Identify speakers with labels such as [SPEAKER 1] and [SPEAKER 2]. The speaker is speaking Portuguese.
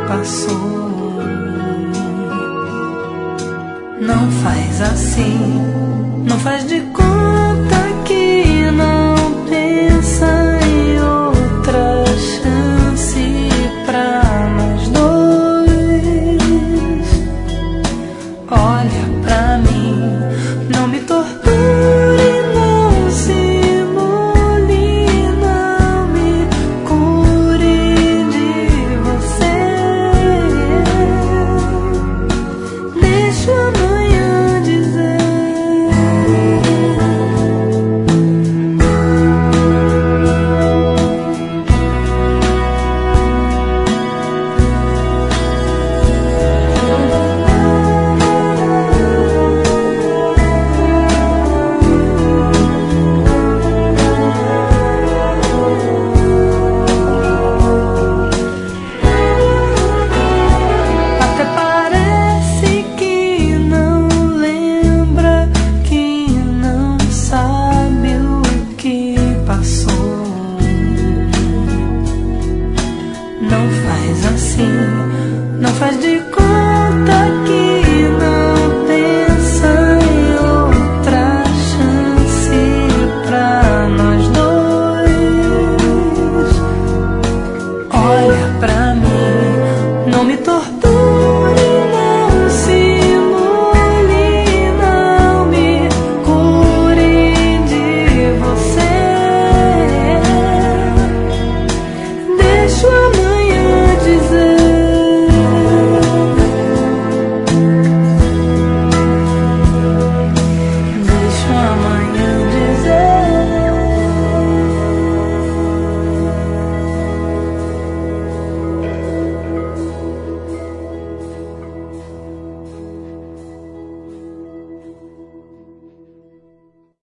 [SPEAKER 1] passou. Não faz assim, não faz de conta que não pensa em outra chance pra nós dois. Olha pra mim, não me torture, não simule, não me cure de você. Deixa o amanhã dizer. Até parece que não lembra, que não sabe o que passou. Não faz assim, não faz de conta que não pensa em outra chance pra nós dois. Olha pra mim, não me torture.